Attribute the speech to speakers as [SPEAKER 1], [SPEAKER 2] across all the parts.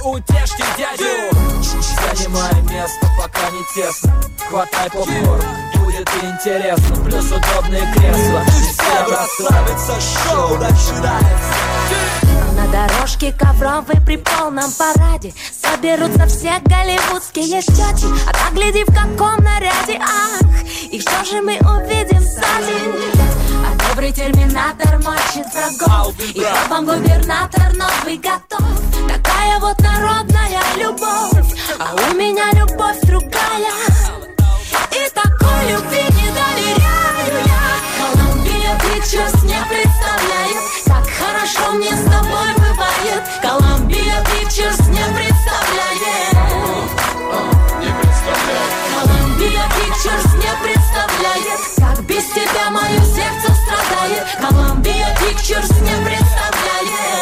[SPEAKER 1] утешьте дядю. Занимай место, пока не тесно. Хватай попкорн, будет интересно. Плюс удобные кресла. Всем расслабиться, шоу начинается.
[SPEAKER 2] На дорожке ковровой при полном параде соберутся все голливудские тети. А так гляди, в каком наряде, ах. И что же мы увидим сзади? А добрый терминатор мочит врагов. И вам губернатор новый готов. Такая вот народная любовь. А у меня любовь другая. И такой любви не доверяю я. Columbia Pictures не представляет, как хорошо мне с тобой бывает. Columbia Pictures не представляет. Columbia Pictures не представляет, как без тебя мое сердце страдает. Columbia Pictures не представляет.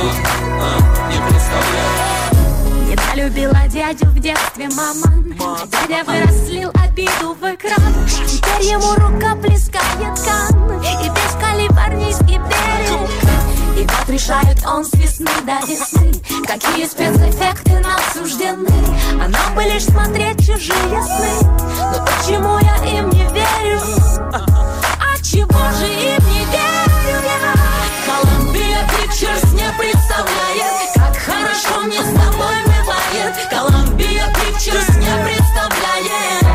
[SPEAKER 2] Недолюбила дядю в детстве мама. Дядя вырос, слил обиду в экран. Теперь ему рука плескает кан. И весь калифорнийский берег. И вот решает он с весны до весны, какие спецэффекты нам суждены. А нам бы лишь смотреть чужие сны. Но почему я им не верю? А чего же им не верю я? Columbia Pictures не представляет, как хорошо мне с тобой бывает. Columbia Pictures не представляет.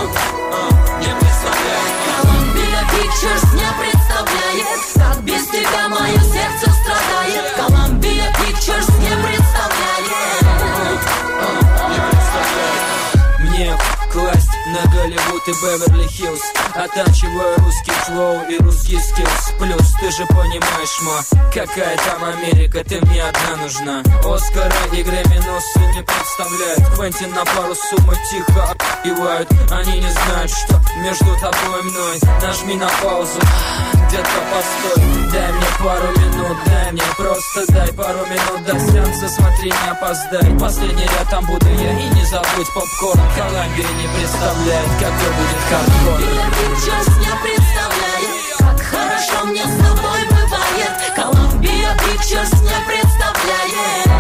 [SPEAKER 2] Columbia Pictures не представляет, как без тебя мое сердце страдает. Columbia Pictures не представляет.
[SPEAKER 1] Мне класть на Голливуд и Беверли-Хиллз, оттачиваю русский флоу и русский скиллс. Плюс ты же понимаешь, какая там Америка, ты мне одна нужна. Оскара и Грэмми носу не представляют. Квентин на пару суммы тихо отъевают. Они не знают, что между тобой и мной. Нажми на паузу, детка, постой. Дай мне пару минут, дай мне, просто дай пару минут до сеанса, смотри, не опоздай. Последний ряд, там буду я, и не забудь попкорн. Columbia не представляет, какой будет хардкор.
[SPEAKER 2] Pictures не представляет, как хорошо мне с тобой бывает. Columbia Pictures не представляет.